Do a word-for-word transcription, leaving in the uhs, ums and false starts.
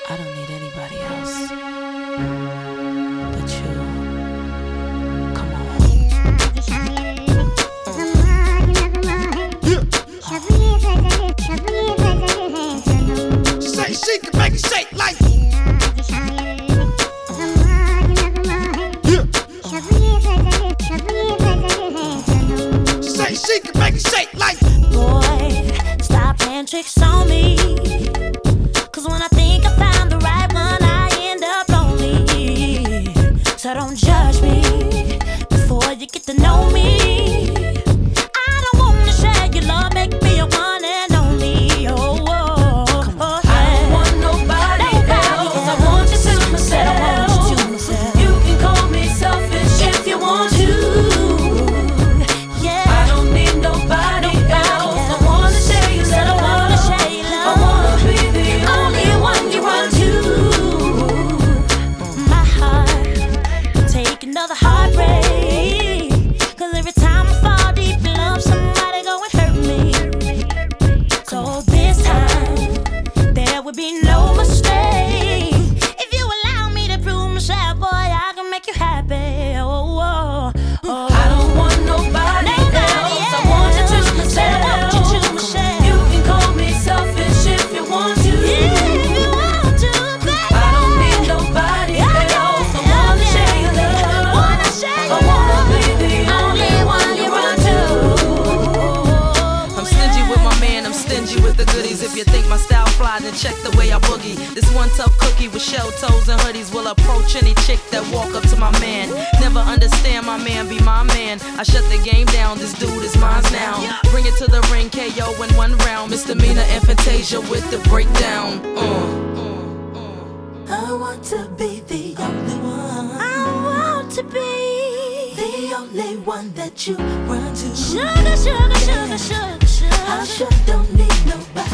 I don't need anybody else but you. Come on. She say she can make it shake like. She say she can make it shake like. Boy, stop playing tricks on me. Cause when I think I found the right one, I end up lonely. So don't judge me before you get to know me. I don't wanna share your love, make me your one and only. Oh, oh, oh, oh. I don't want nobody, nobody else. I want you to myself. I want you to myself. You can call me selfish if you want to. Yeah. I don't need nobody, nobody else. else. I wanna share your love. I wanna share your love. I wanna be the only one you run to. My heart, take another heartbreak. Cause every time I fall deep in love, somebody go and hurt me. So this time, there would be no mistake. If you allow me to prove myself, boy, I can make you happy. Oh, oh, oh. I don't want nobody, Nobody else. else. I want you to myself. I want you to myself. You can call me selfish if you want to. Yeah, if you want to, baby. I don't need nobody else. I wanna share your love. Wanna share I your wanna love. be the only one you run to. I'm stingy with my man, I'm stingy with the goodies. If you think my style fly, then check the way I boogie. This one tough cookie with shell toes and hoodies will approach any chick that walk up to my man. Never understand my man be my man. I shut the game down, this dude is mine now. Bring it to the ring, K O in one round. Misdemeanor and Fantasia with the breakdown. Uh. I want to be the only one. I want to be The only one that you run to. sugar, sugar, sugar, sugar, sugar. I sure don't need nobody.